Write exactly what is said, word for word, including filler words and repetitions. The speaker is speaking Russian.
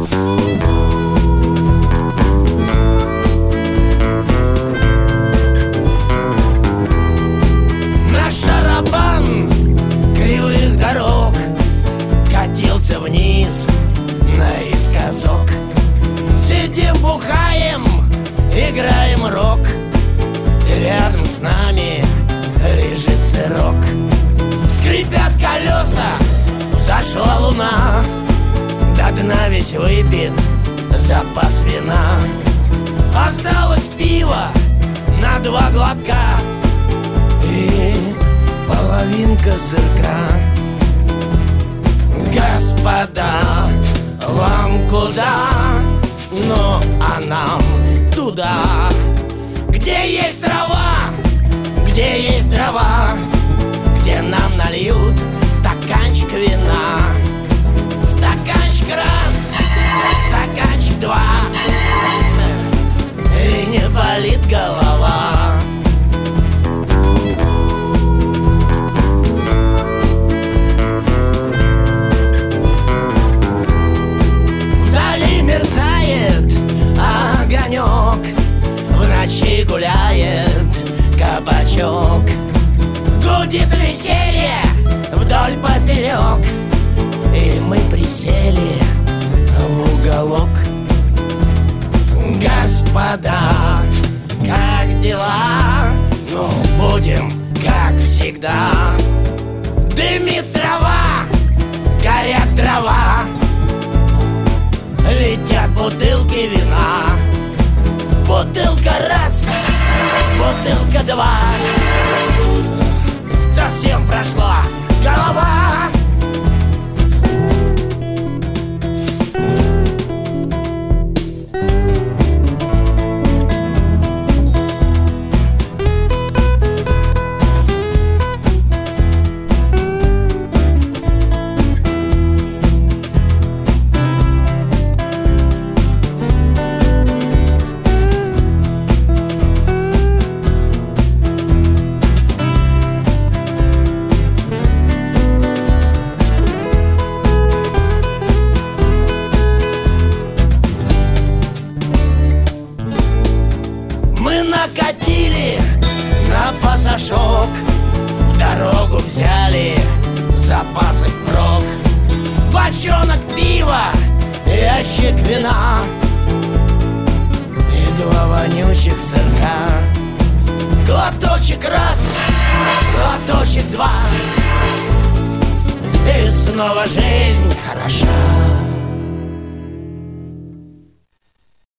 Наш шарабан кривых дорог катился вниз наискосок. Сидим, бухаем, играем рок, и рядом с нами лежит сырок. Скрипят колеса, взошла луна, до дна весь выпит запас вина. Осталось пиво на два глотка и половинка сырка. Господа, вам куда? Ну, а нам туда, где есть трава, где есть дрова, где нам нальют стаканчик вина. Стаканчик раз, стаканчик два, и не болит голова. Вдали мерцает огонек, в ночи гуляет кабачок. Гудит веселье вдоль поперек, и мы присели в уголок. Господа, как дела? Ну, будем, как всегда. Дымит трава, горят дрова, летят бутылки вина. Бутылка раз, бутылка два, совсем прошла голова. Накатили на пасашок, в дорогу взяли запасы впрок. Бочонок пива, ящик вина и два вонючих сырка. Глоточек раз, глоточек два, и снова жизнь хороша.